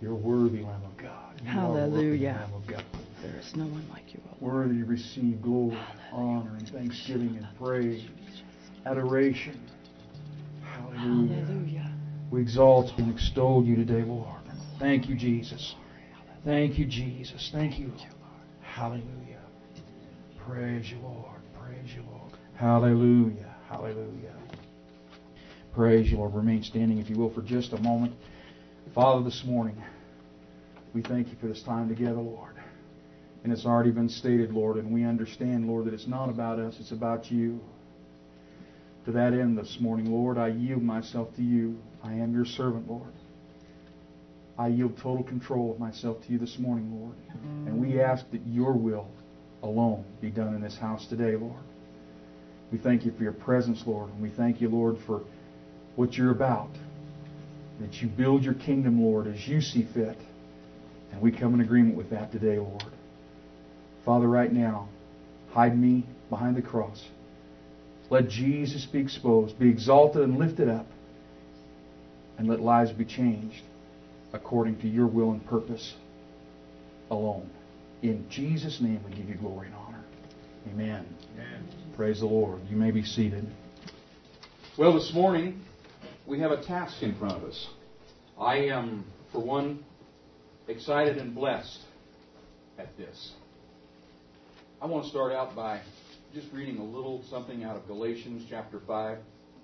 You're worthy, Lamb of God. You Hallelujah. Lamb of God. There is no one like you, O Lord. Worthy to receive glory, honor, and thanksgiving and praise, adoration. Hallelujah. Hallelujah. We exalt and extol you today, Lord. Thank you, Jesus. Thank you, Jesus. Thank you. Hallelujah. Praise you, Lord. Praise you, Lord. Hallelujah. Hallelujah. Praise you, Lord. Remain standing, if you will, for just a moment. Father, this morning, we thank you for this time together, Lord. And it's already been stated, Lord, and we understand, Lord, that it's not about us, it's about you. To that end this morning, Lord, I yield myself to you. I am your servant, Lord. I yield total control of myself to you this morning, Lord. And we ask that your will alone be done in this house today, Lord. We thank you for your presence, Lord. And we thank you, Lord, for what you're about. That you build your kingdom, Lord, as you see fit. And we come in agreement with that today, Lord. Father, right now, hide me behind the cross. Let Jesus be exposed, be exalted and lifted up. And let lives be changed according to your will and purpose alone. In Jesus' name we give you glory and honor. Amen. Amen. Praise the Lord. You may be seated. Well, this morning we have a task in front of us. I am, for one, excited and blessed at this. I want to start out by just reading a little something out of Galatians chapter 5.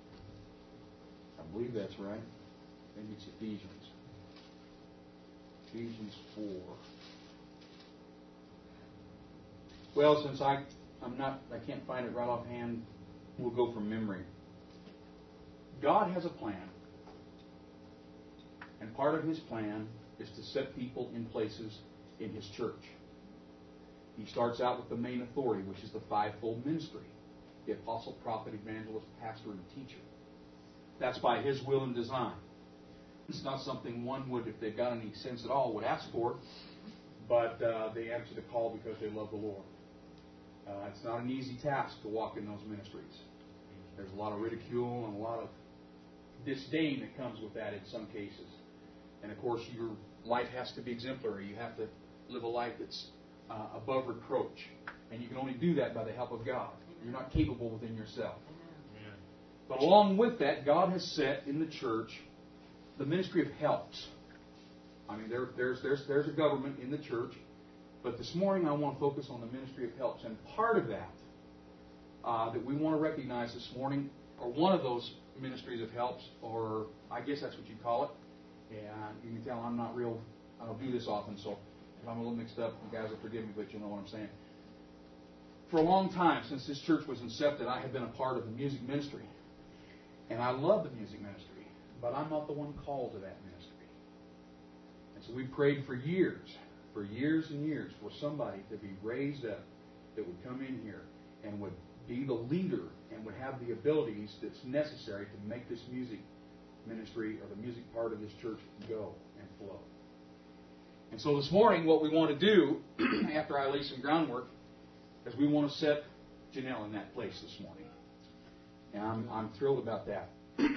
I believe that's right. Maybe it's Ephesians. Ephesians 4. Well, since I can't find it right offhand, we'll go from memory. God has a plan. And part of His plan is to set people in places in His church. He starts out with the main authority, which is the fivefold ministry. The apostle, prophet, evangelist, pastor, and teacher. That's by His will and design. It's not something one would, if they've got any sense at all, would ask for. But they answer the call because they love the Lord. It's not an easy task to walk in those ministries. There's a lot of ridicule and a lot of disdain that comes with that in some cases. And of course, your life has to be exemplary. You have to live a life that's above reproach. And you can only do that by the help of God. You're not capable within yourself. But along with that, God has set in the church the ministry of helps. I mean, there's a government in the church. But this morning I want to focus on the ministry of helps. And part of that that we want to recognize this morning, or one of those ministries of helps, or I guess that's what you call it. And you can tell I don't do this often, so if I'm a little mixed up, you guys will forgive me, but you'll know what I'm saying. For a long time, since this church was incepted, I have been a part of the music ministry. And I love the music ministry, but I'm not the one called to that ministry. And so we prayed for years and years, for somebody to be raised up that would come in here and would be the leader and would have the abilities that's necessary to make this music ministry or the music part of this church go and flow. And so this morning, what we want to do, after I lay some groundwork, is we want to set Janelle in that place this morning. And I'm thrilled about that.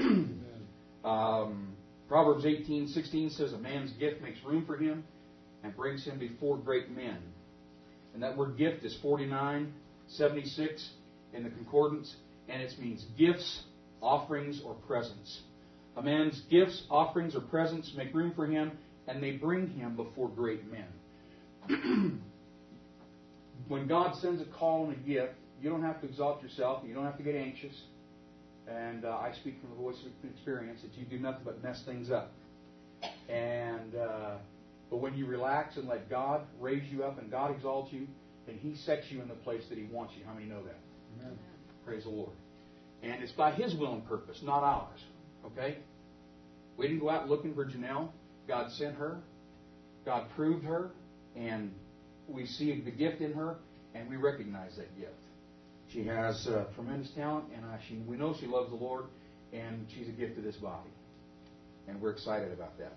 Proverbs 18:16 says, a man's gift makes room for him and brings him before great men. And that word gift is 4976 in the concordance, and it means gifts, offerings, or presents. A man's gifts, offerings, or presents make room for him, and they bring him before great men. When God sends a call and a gift, you don't have to exalt yourself. You don't have to get anxious. And I speak from the voice of experience that you do nothing but mess things up. But when you relax and let God raise you up and God exalts you, then He sets you in the place that He wants you. How many know that? Amen. Praise the Lord. And it's by His will and purpose, not ours. Okay? We didn't go out looking for Janelle. God sent her. God proved her. And we see the gift in her, and we recognize that gift. She has tremendous talent, and we know she loves the Lord, and she's a gift to this body. And we're excited about that.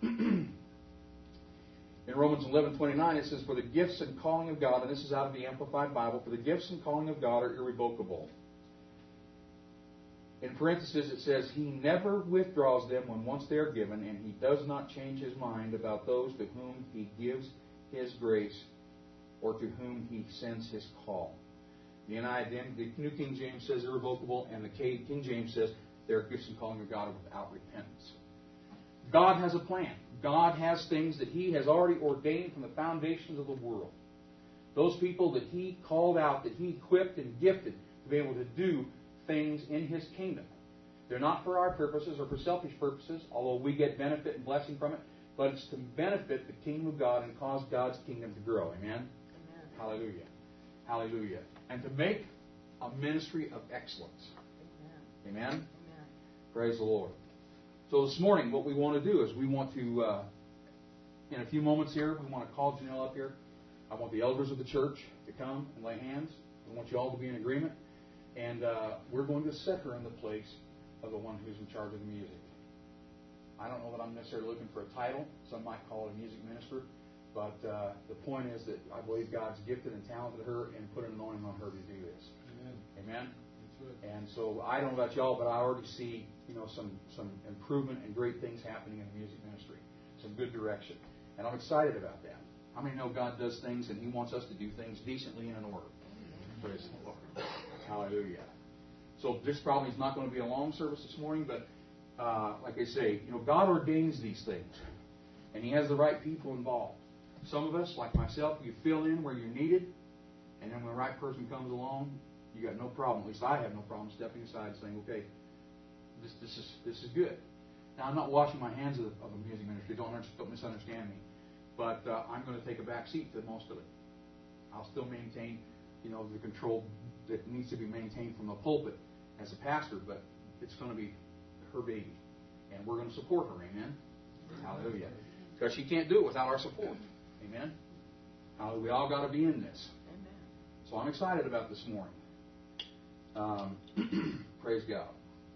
In Romans 11:29, it says, for the gifts and calling of God, and this is out of the Amplified Bible, for the gifts and calling of God are irrevocable. In parentheses, it says, He never withdraws them when once they are given, and He does not change His mind about those to whom He gives His grace or to whom He sends His call. The New King James says irrevocable, and the King James says there are gifts and calling of God without repentance. God has a plan. God has things that He has already ordained from the foundations of the world. Those people that He called out, that He equipped and gifted to be able to do things in His kingdom. They're not for our purposes or for selfish purposes, although we get benefit and blessing from it, but it's to benefit the kingdom of God and cause God's kingdom to grow. Amen? Amen. Hallelujah. Hallelujah. And to make a ministry of excellence. Amen? Amen? Amen. Praise the Lord. So this morning, what we want to do is we want to, in a few moments here, we want to call Janelle up here. I want the elders of the church to come and lay hands. I want you all to be in agreement. And we're going to set her in the place of the one who's in charge of the music. I don't know that I'm necessarily looking for a title. Some might call it a music minister. But the point is that I believe God's gifted and talented her and put an anointing on her to do this. Amen. Amen? And so I don't know about y'all, but I already see some improvement and great things happening in the music ministry. Some good direction. And I'm excited about that. How many know God does things and He wants us to do things decently and in order? Praise the Lord. Hallelujah. So this probably is not going to be a long service this morning, but like I say, God ordains these things. And He has the right people involved. Some of us, like myself, you fill in where you're needed, and then when the right person comes along, you got no problem. At least I have no problem stepping aside and saying, okay, this is good. Now, I'm not washing my hands of the music ministry. Don't misunderstand me. But I'm going to take a back seat to most of it. I'll still maintain, the control that needs to be maintained from the pulpit as a pastor, but it's going to be her baby. And we're going to support her. Amen? Hallelujah. Because she can't do it without our support. Amen? We all got to be in this. Amen. So I'm excited about this morning. Praise God.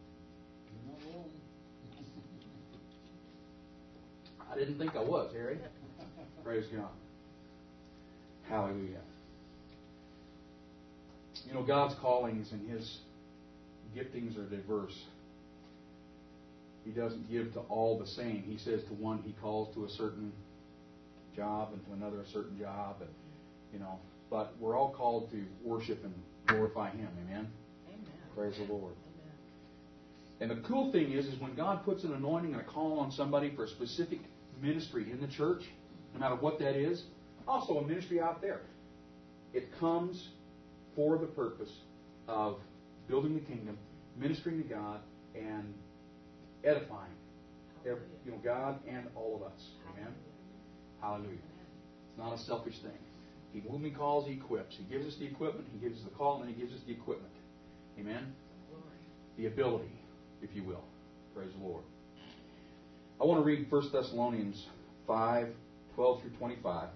I didn't think I was, Harry. Praise God. Hallelujah. God's callings and His giftings are diverse. He doesn't give to all the same. He says to one He calls to a certain job and to another a certain job. And, but we're all called to worship and glorify Him. Amen? Amen. Praise the Lord. Amen. And the cool thing is when God puts an anointing and a call on somebody for a specific ministry in the church, no matter what that is, also a ministry out there, it comes for the purpose of building the kingdom, ministering to God, and edifying God and all of us. Amen? Hallelujah. It's not a selfish thing. He whom He calls, He equips. He gives us the equipment, He gives us the call, and then He gives us the equipment. Amen? The ability, if you will. Praise the Lord. I want to read 1 Thessalonians 5, 12 through 25.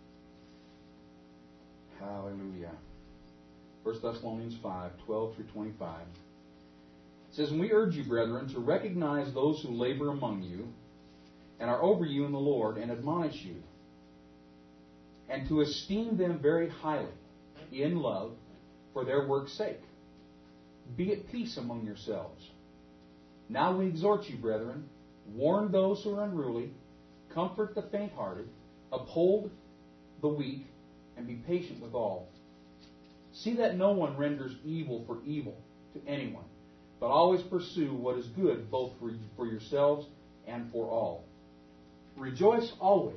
Hallelujah. 1 Thessalonians 5, 12 through 25. It says, And we urge you, brethren, to recognize those who labor among you and are over you in the Lord and admonish you, and to esteem them very highly in love for their work's sake. Be at peace among yourselves. Now we exhort you, brethren, warn those who are unruly, comfort the faint-hearted, uphold the weak, and be patient with all. See that no one renders evil for evil to anyone, but always pursue what is good both for yourselves and for all. Rejoice always.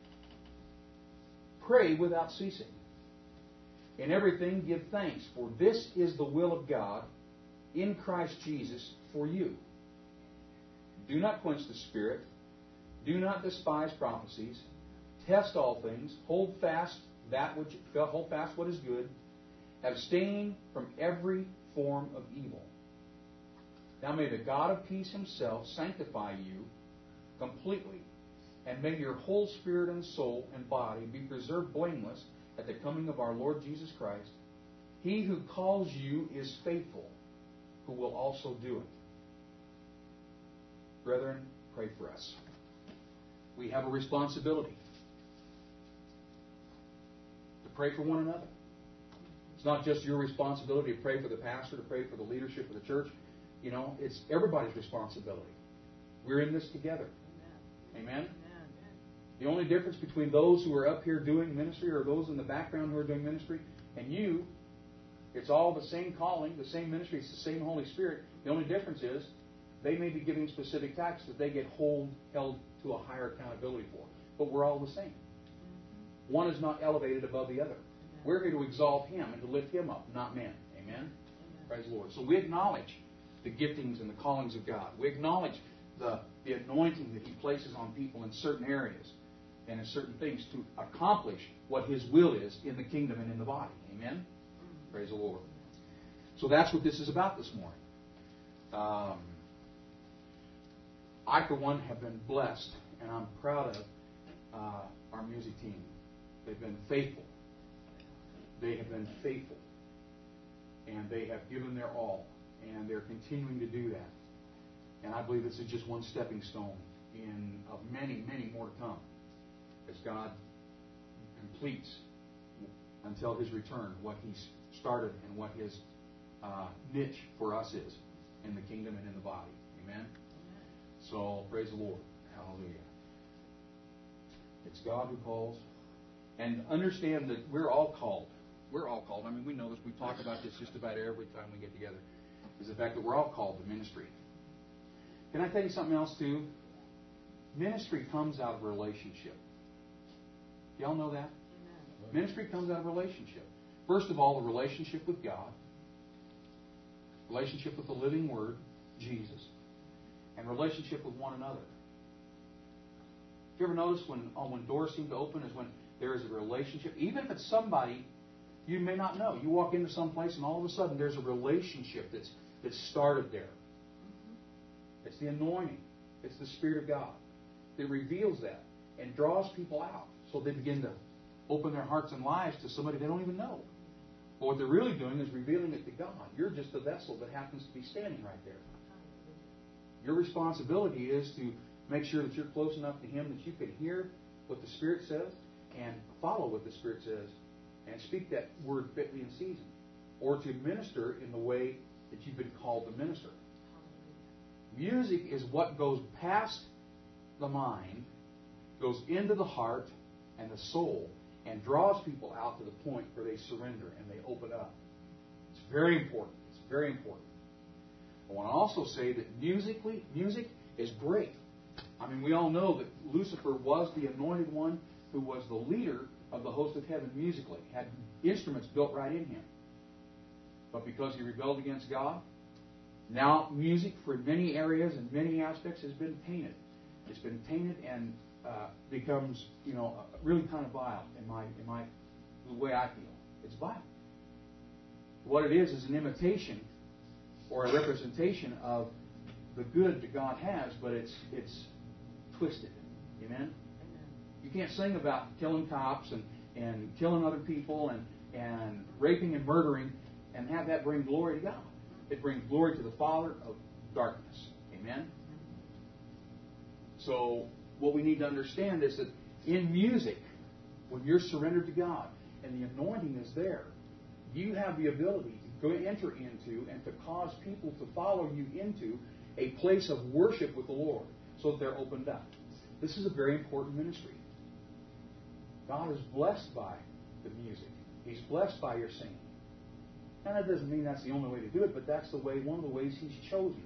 Pray without ceasing. In everything give thanks, for this is the will of God in Christ Jesus for you. Do not quench the Spirit. Do not despise prophecies. Test all things. Hold fast what is good. Abstain from every form of evil. Now may the God of peace Himself sanctify you completely, and may your whole spirit and soul and body be preserved blameless at the coming of our Lord Jesus Christ. He who calls you is faithful, who will also do it. Brethren, pray for us. We have a responsibility to pray for one another. It's not just your responsibility to pray for the pastor, to pray for the leadership of the church. it's everybody's responsibility. We're in this together. Amen? The only difference between those who are up here doing ministry or those in the background who are doing ministry and you, it's all the same calling, the same ministry, it's the same Holy Spirit. The only difference is they may be giving specific tasks that they get held to a higher accountability for. But we're all the same. One is not elevated above the other. We're here to exalt Him and to lift Him up, not men. Amen? Praise the Lord. So we acknowledge the giftings and the callings of God. We acknowledge the anointing that He places on people in certain areas and in certain things to accomplish what His will is in the kingdom and in the body. Amen? Praise the Lord. So that's what this is about this morning. I, for one, have been blessed, and I'm proud of our music team. They've been faithful. They have been faithful. And they have given their all. And they're continuing to do that. And I believe this is just one stepping stone of many, many more to come as God completes until His return what He's started and what His niche for us is in the kingdom and in the body. Amen? So, praise the Lord. Hallelujah. It's God who calls. And understand that we're all called. We're all called. I mean, we know this. We talk about this just about every time we get together. Is the fact that we're all called to ministry. Can I tell you something else, too? Ministry comes out of relationship. Y'all know that? Amen. Ministry comes out of relationship. First of all, a relationship with God. Relationship with the living Word, Jesus. And relationship with one another. Have you ever noticed when doors seem to open is when there is a relationship? Even if it's somebody you may not know. You walk into some place and all of a sudden there's a relationship that's started there. It's the anointing. It's the Spirit of God that reveals that and draws people out so they begin to open their hearts and lives to somebody they don't even know. But what they're really doing is revealing it to God. You're just a vessel that happens to be standing right there. Your responsibility is to make sure that you're close enough to Him that you can hear what the Spirit says and follow what the Spirit says and speak that word fitly in season. Or to minister in the way that you've been called to minister. Music is what goes past the mind, goes into the heart and the soul, and draws people out to the point where they surrender and they open up. It's very important. It's very important. I want to also say that music is great. I mean, we all know that Lucifer was the anointed one who was the leader of the host of heaven musically, had instruments built right in him. But because he rebelled against God, now music for many areas and many aspects has been tainted. It's been tainted and becomes, really kind of vile the way I feel. It's vile. What it is an imitation or a representation of the good that God has, but it's twisted. Amen? You can't sing about killing cops and killing other people and raping and murdering and have that bring glory to God. It brings glory to the Father of darkness. Amen? So what we need to understand is that in music, when you're surrendered to God and the anointing is there, you have the ability to enter into and to cause people to follow you into a place of worship with the Lord so that they're opened up. This is a very important ministry. God is blessed by the music. He's blessed by your singing. And that doesn't mean that's the only way to do it, but that's one of the ways He's chosen.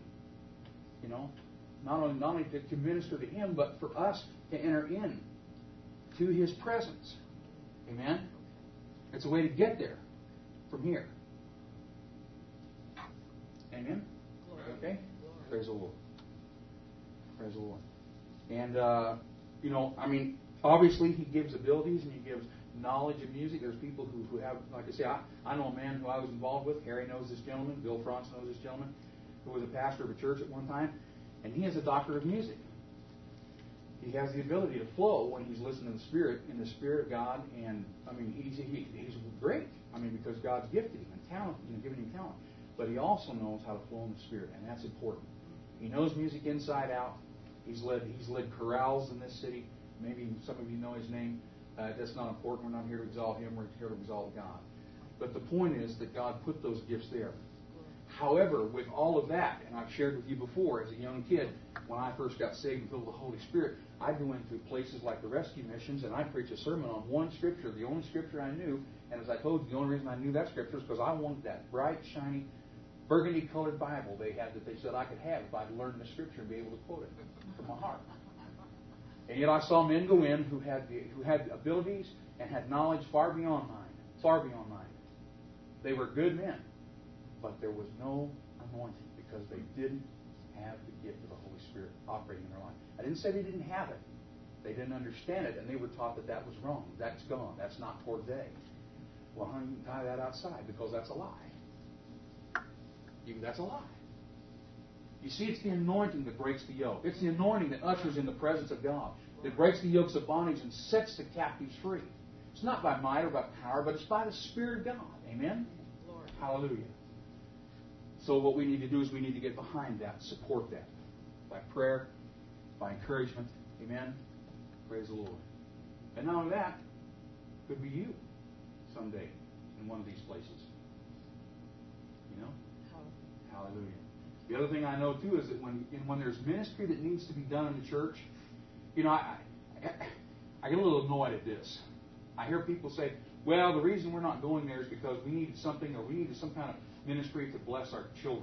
Not only to minister to Him, but for us to enter in to His presence. Amen? It's a way to get there from here. Amen? Okay? Praise the Lord. Praise the Lord. And, obviously He gives abilities and He gives knowledge of music. There's people who have, like I say, I know a man who I was involved with. Harry knows this gentleman. Bill Franz knows this gentleman, who was a pastor of a church at one time. And he is a doctor of music. He has the ability to flow when he's listening to the Spirit, in the Spirit of God. And, he's great. Because God's gifted him and talented, given him talent. But he also knows how to flow in the Spirit, and that's important. He knows music inside out. He's led chorales in this city. Maybe some of you know his name. That's not important. We're not here to exalt him. We're here to exalt God. But the point is that God put those gifts there. However, with all of that, and I've shared with you before, as a young kid, when I first got saved and filled with the Holy Spirit, I'd go into places like the rescue missions, and I'd preach a sermon on one scripture, the only scripture I knew. And as I told you, the only reason I knew that scripture is because I wanted that bright, shiny, burgundy-colored Bible they had that they said I could have if I'd learned the scripture and be able to quote it from my heart. And yet I saw men go in who had abilities and had knowledge far beyond mine. Far beyond mine. They were good men, but there was no anointing because they didn't have the gift of the Holy Spirit operating in their life. I didn't say they didn't have it. They didn't understand it, and they were taught that that was wrong. That's gone. That's not today. Well, honey, you can tie that outside because that's a lie. That's a lie. You see, it's the anointing that breaks the yoke. It's the anointing that ushers in the presence of God, that breaks the yokes of bondage and sets the captives free. It's not by might or by power, but it's by the Spirit of God. Amen? Lord. Hallelujah. So what we need to do is we need to get behind that, support that, by prayer, by encouragement. Amen? Praise the Lord. And not only that, could be you someday in one of these places. You know? Hallelujah. The other thing I know, too, is that when there's ministry that needs to be done in the church, you know, I get a little annoyed at this. I hear people say, well, the reason we're not going there is because we needed something or we needed some kind of ministry to bless our children.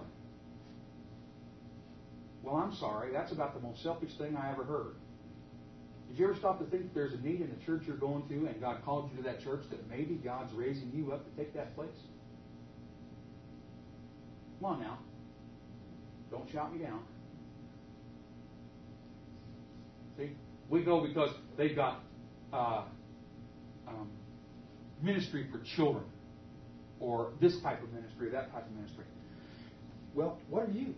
Well, I'm sorry. That's about the most selfish thing I ever heard. Did you ever stop to think that there's a need in the church you're going to and God called you to that church that maybe God's raising you up to take that place? Come on now. Don't shout me down. See? We go because they've got ministry for children, or this type of ministry, or that type of ministry. Well, what are you?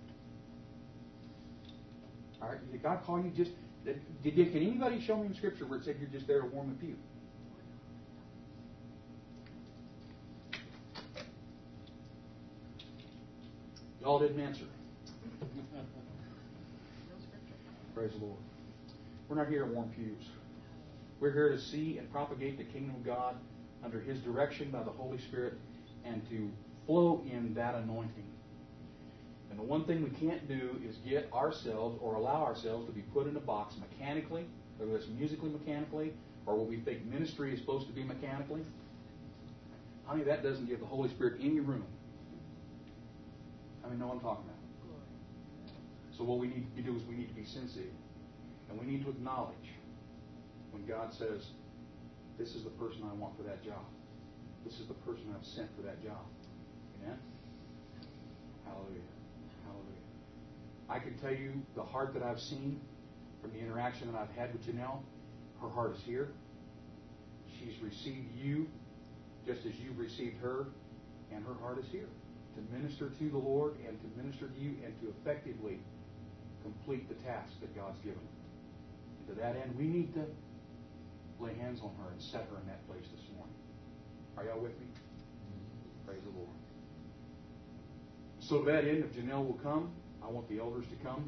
All right, did God call you just? Can anybody show me in Scripture where it said you're just there to warm the pew? Y'all didn't answer. Praise the Lord. We're not here to warm pews. We're here to see and propagate the kingdom of God under His direction by the Holy Spirit and to flow in that anointing. And the one thing we can't do is get ourselves or allow ourselves to be put in a box mechanically, whether it's musically mechanically or what we think ministry is supposed to be mechanically. Honey, that doesn't give the Holy Spirit any room. I mean, know what I'm talking about. So what we need to do is we need to be sensitive. And we need to acknowledge when God says, this is the person I want for that job. This is the person I've sent for that job. Amen? Hallelujah. Hallelujah. I can tell you the heart that I've seen from the interaction that I've had with Janelle. Her heart is here. She's received you just as you've received her, and her heart is here to minister to the Lord and to minister to you and to effectively complete the task that God's given her. And to that end, we need to lay hands on her and set her in that place this morning. Are y'all with me? Praise the Lord. So to that end, if Janelle will come, I want the elders to come.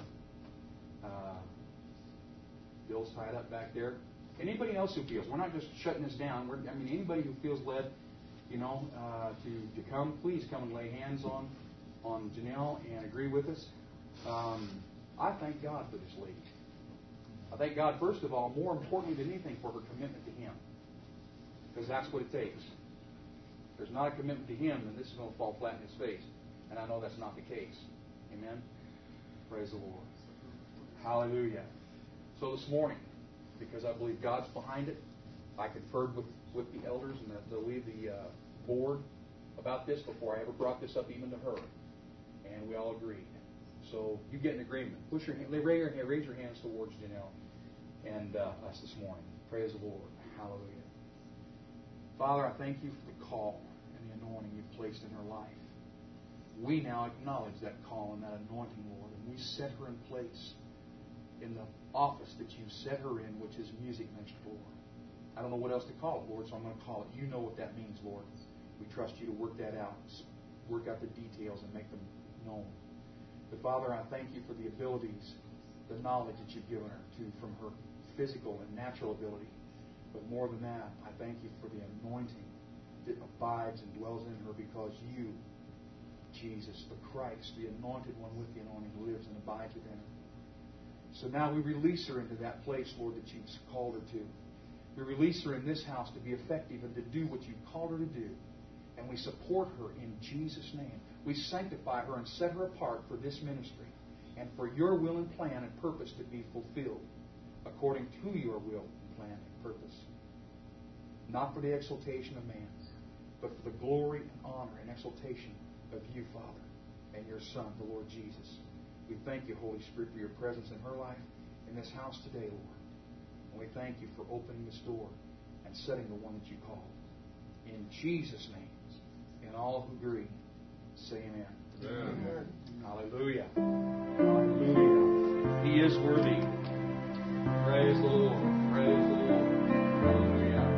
Bill's tied up back there. Anybody else who feels, we're not just shutting this down. Anybody who feels led, to come, please come and lay hands on Janelle and agree with us. I thank God for this lady. I thank God, first of all, more importantly than anything, for her commitment to Him. Because that's what it takes. If there's not a commitment to Him, then this is going to fall flat in His face. And I know that's not the case. Amen? Praise the Lord. Hallelujah. So this morning, because I believe God's behind it, I conferred with the elders and the board about this before I ever brought this up even to her. And we all agreed. So you get an agreement. Raise your hands towards Janelle and us this morning. Praise the Lord. Hallelujah. Father, I thank you for the call and the anointing you've placed in her life. We now acknowledge that call and that anointing, Lord, and we set her in place in the office that you set her in, which is music minister, Lord. I don't know what else to call it, Lord, so I'm going to call it. You know what that means, Lord. We trust you to work that out, work out the details and make them known. But Father, I thank you for the abilities, the knowledge that you've given her from her physical and natural ability. But more than that, I thank you for the anointing that abides and dwells in her because you Jesus, the Christ, the anointed one with the anointing, who lives and abides within her. So now we release her into that place, Lord, that you've called her to. We release her in this house to be effective and to do what you've called her to do. And we support her in Jesus' name. We sanctify her and set her apart for this ministry and for your will and plan and purpose to be fulfilled according to your will and plan and purpose. Not for the exaltation of man, but for the glory and honor and exaltation of you, Father, and your Son, the Lord Jesus. We thank you, Holy Spirit, for your presence in her life, in this house today, Lord. And we thank you for opening this door and setting the one that you called. In Jesus' name, and all who agree, say amen. Amen. Hallelujah. Hallelujah. He is worthy. Praise the Lord. Praise the Lord. Hallelujah.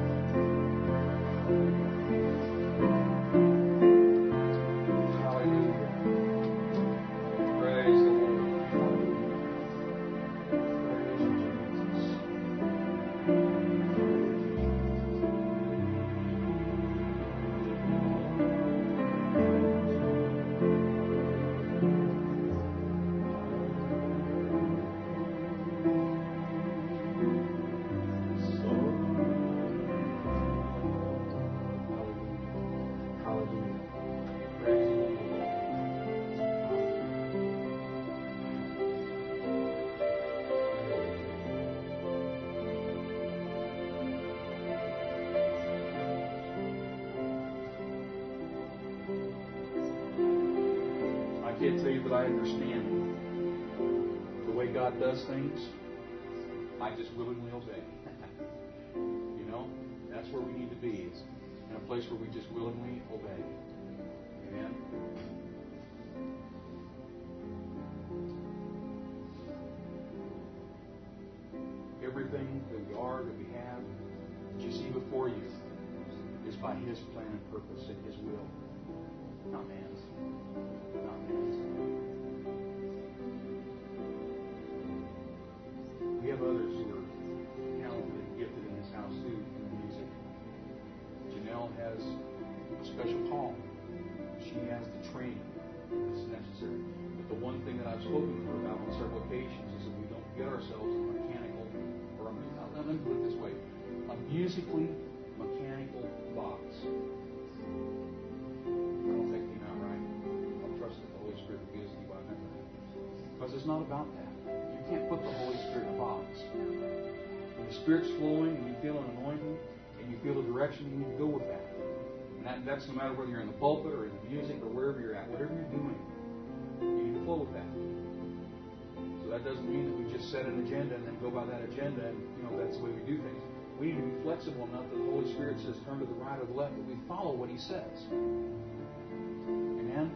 Hallelujah. Praise the Lord. Praise you, Jesus. I can't tell you that I understand the way God does things. I just willingly obey. You know, that's where we need to be. It's in a place where we just willingly obey. Amen. Everything that we are, that we have, that you see before you, is by His plan and purpose and His will, not man's. Not man's. We have others who are talented and gifted in this house too, in the music. Janelle has a special call. She has the training that's necessary. But the one thing that I've spoken to her about on several occasions is that we don't get ourselves a mechanical, or let me put it this way, a musically mechanical box. I don't think you know, right? I'll trust that the Holy Spirit will use you by that. Because it's not about that. You can't put the Holy Spirit in a box. When the Spirit's flowing and you feel an anointing and you feel a direction, you need to go with that. And that's no matter whether you're in the pulpit or in the music or wherever you're at. Whatever you're doing, you need to flow with that. So that doesn't mean that we just set an agenda and then go by that agenda and, that's the way we do things. We need to be flexible enough that the Holy Spirit says turn to the right or the left, that we follow what He says. Amen?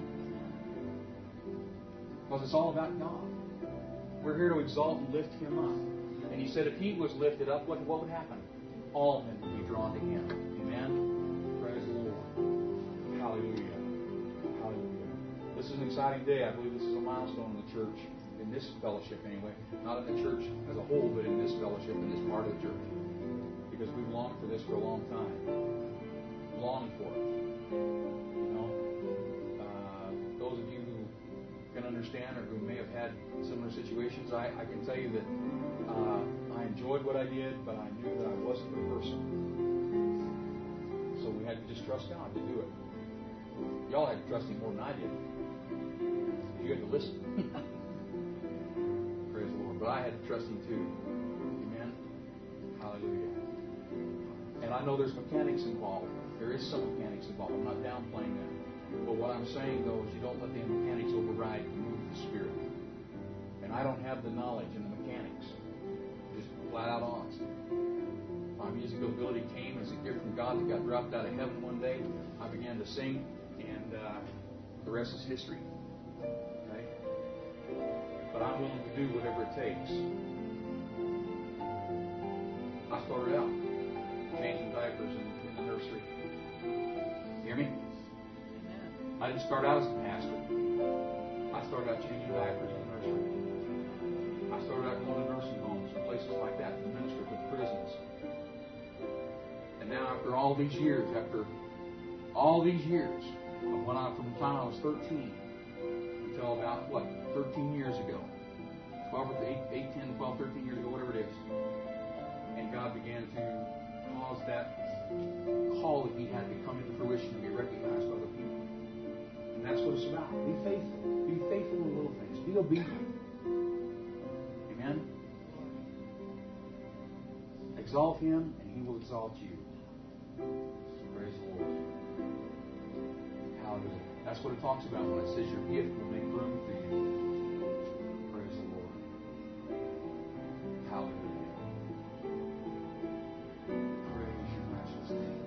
Because it's all about God. We're here to exalt and lift Him up. And He said if He was lifted up, what would happen? All men would be drawn to Him. Amen? Praise the Lord. Hallelujah. Hallelujah. This is an exciting day. I believe this is a milestone in the church, in this fellowship anyway. Not in the church as a whole, but in this fellowship, in this part of the church. Because we've longed for this for a long time. Longed for it. Those of you who can understand or who may have had similar situations, I can tell you that I enjoyed what I did, but I knew that I wasn't the person. So we had to just trust God to do it. Y'all had to trust Him more than I did. You had to listen. Praise the Lord. But I had to trust Him too. Amen. Hallelujah. And I know there's mechanics involved. There is some mechanics involved. I'm not downplaying that. But what I'm saying, though, is you don't let the mechanics override the move of the Spirit. And I don't have the knowledge and the mechanics. Just flat out honest. My musical ability came as a gift from God that got dropped out of heaven one day. I began to sing, and the rest is history. Okay? But I'm willing to do whatever it takes. I started out changing diapers in the nursery. You hear me? I didn't start out as a pastor. I started out changing diapers in the nursery. I started out going to nursing homes and places like that to minister to prisons. And now after all these years of When from the time I was 13 until about, 13 years ago. 8, 10, 12, 13 years ago, whatever it is. And God began to cause that call that He had to come into fruition and be recognized by the people. And that's what it's about. Be faithful. Be faithful in the little things. Be obedient. Amen? Exalt Him, and He will exalt you. Praise the Lord. Hallelujah. That's what it talks about when it says your gift will make room for you. Praise the Lord. Hallelujah. Praise your matchless name.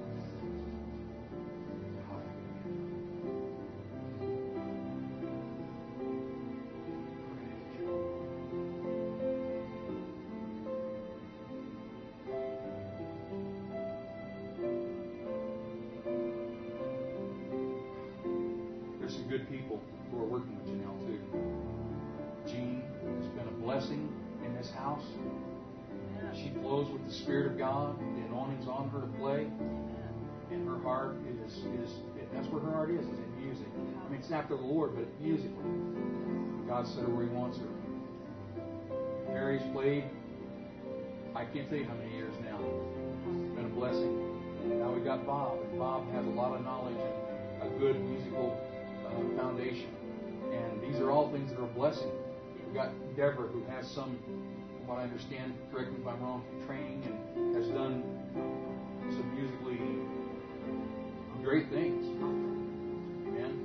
Good people who are working with Janelle too. Jean has been a blessing in this house. She flows with the Spirit of God. The anointing's on her to play. And her heart is that's where her heart is in music. I mean, it's after the Lord, but musically. God set her where He wants her. Harry's played, I can't tell you how many years now. It's been a blessing. And now we've got Bob. And Bob has a lot of knowledge and a good musical foundation, and these are all things that are a blessing. We've got Deborah, who has some, from what I understand, correct me if I'm wrong, training and has done some musically great things. Amen.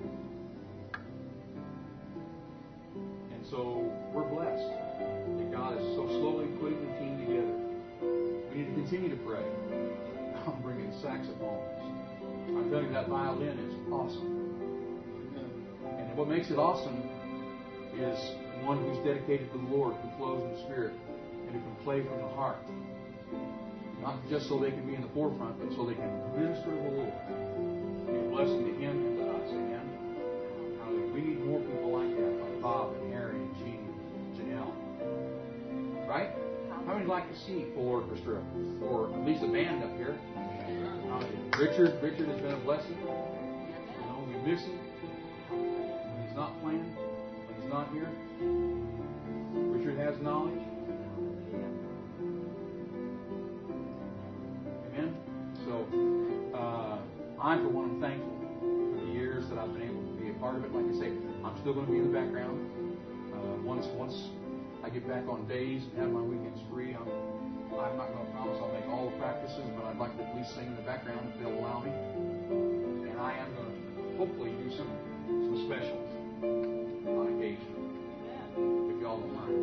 And so we're blessed that God is so slowly putting the team together. We need to continue to pray. I'm bringing saxophones. I'm telling you, that violin is awesome. And what makes it awesome is one who's dedicated to the Lord, who flows in the Spirit, and who can play from the heart. Not just so they can be in the forefront, but so they can minister to the Lord. Be a blessing to Him and to us. Amen. We need more people like that, like Bob and Harry and Jean and Janelle. Right? How many would like to see full orchestra, or at least a band up here? Richard has been a blessing. We miss him. He's not playing, when he's not here. Richard has knowledge. Amen. So I, for one, am thankful for the years that I've been able to be a part of it. Like I say, I'm still going to be in the background. Once I get back on days and have my weekends free, I'm not going to promise I'll make all the practices, but I'd like to at least sing in the background if they'll allow me. And I am going to hopefully do some specials on occasion, if y'all don't mind.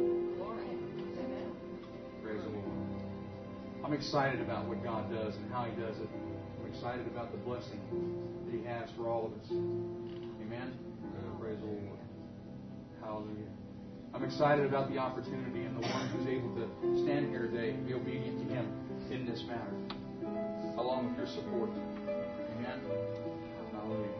Praise the Lord. I'm excited about what God does and how He does it. I'm excited about the blessing that He has for all of us. Amen? Praise the Lord. Hallelujah. I'm excited about the opportunity and the one who's able to stand here today and be obedient to Him in this matter, along with your support. Amen? Hallelujah.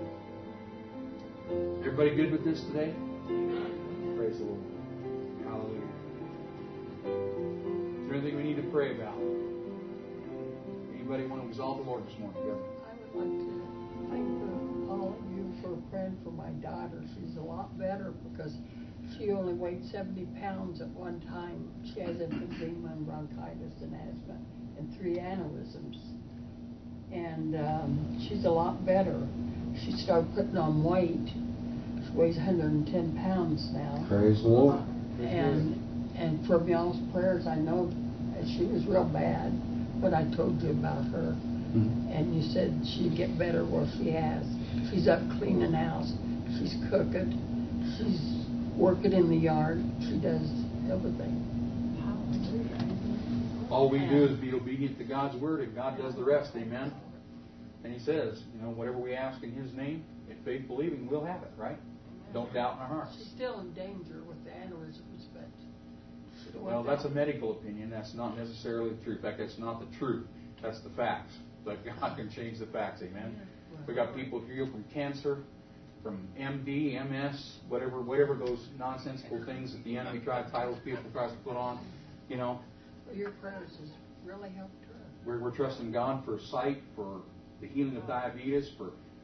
Everybody good with this today? Praise the Lord. Hallelujah. Is there anything we need to pray about? Anybody want to exalt the Lord this morning? Go. I would like to thank all of you for praying for my daughter. She's a lot better because she only weighed 70 pounds at one time. She has emphysema and bronchitis and asthma and 3 aneurysms. And she's a lot better. She started putting on weight. She weighs 110 pounds now. Praise the Lord. And from y'all's prayers, I know she was real bad, but I told you about her. Mm-hmm. And you said she'd get better. Well, she has. She's up cleaning house. She's cooking. She's working in the yard. She does everything. All we do is be obedient to God's word, and God does the rest. Amen. And He says, whatever we ask in His name, in faith believing, we'll have it. Right? Don't doubt in our hearts. She's still in danger with the aneurysms, but well, that's a medical opinion. That's not necessarily the truth. In fact, that's not the truth. That's the facts. But God can change the facts. Amen. We got people healed from cancer, from MD, MS, whatever those nonsensical things that the enemy tries to put on. Well, your prayers has really helped her. We're trusting God for sight, for the healing of diabetes, for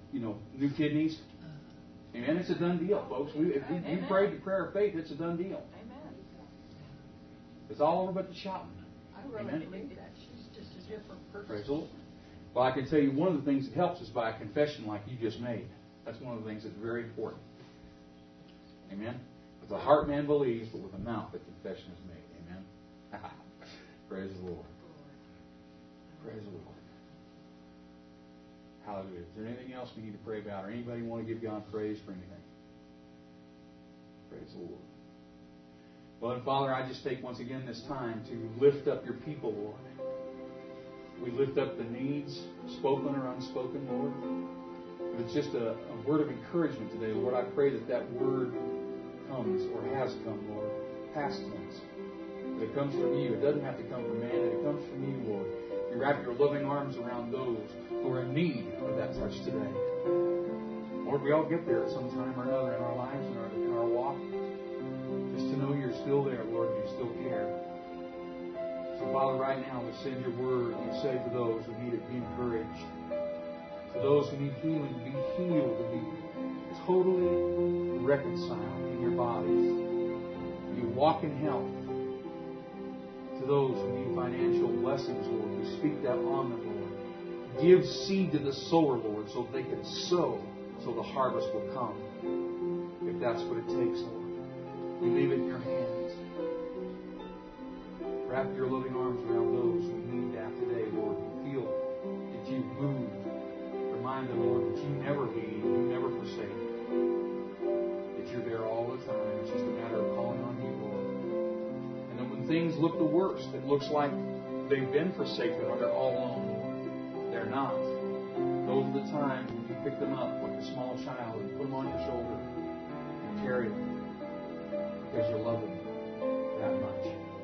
new kidneys. Amen. It's a done deal, folks. If we prayed the prayer of faith, it's a done deal. Amen. It's all over but the shouting. I really Amen. believe that. She's just a different person. Praise the Lord. Well, I can tell you one of the things that helps is by a confession like you just made. That's one of the things that's very important. Amen. With the heart man believes, but with the mouth the confession is made. Amen. Praise the Lord. Praise the Lord. Hallelujah. Is there anything else we need to pray about, or anybody want to give God praise for anything? Praise the Lord. Well, then, Father, I just take once again this time to lift up your people, Lord. We lift up the needs, spoken or unspoken, Lord. If it's just a word of encouragement today, Lord, I pray that word comes or has come, Lord, past tense. That it comes from you. It doesn't have to come from man. That it comes from you, Lord. You wrap your loving arms around those who are in need of that touch today. Lord, we all get there at some time or another in our lives, in our walk. Just to know you're still there, Lord, and you still care. So, Father, right now we send your word and you say to those who need it, be encouraged. To those who need healing, be healed and be totally reconciled in your bodies. You walk in health. To those who need financial blessings, Lord, we speak that on them, Lord. Give seed to the sower, Lord, so they can sow, so the harvest will come. If that's what it takes, Lord. We leave it in your hands. Wrap your loving arms around those who need that today, Lord. Feel that you move. Remind them, Lord, that you never leave, you never forsake. That you're there all the time. It's just a matter of calling on you, Lord. And then when things look the worst, it looks like they've been forsaken or they're all alone, Lord. They're not. Those are the times when you pick them up like a small child and put them on your shoulder and carry them because you love them that much.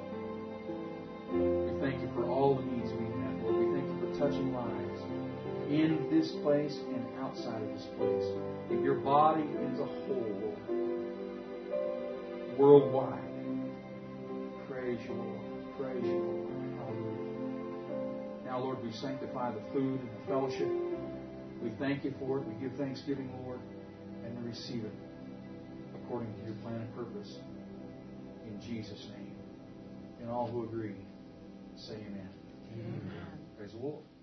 We thank you for all the needs we have, Lord. We thank you for touching lives in this place and outside of this place. In your body as a whole, Lord. Worldwide. Praise you, Lord. Praise you, Lord. Hallelujah. Now, Lord, we sanctify the food and the fellowship. We thank you for it. We give thanksgiving, Lord, and we receive it according to your plan and purpose. In Jesus' name. And all who agree, say amen. Amen. Praise the Lord.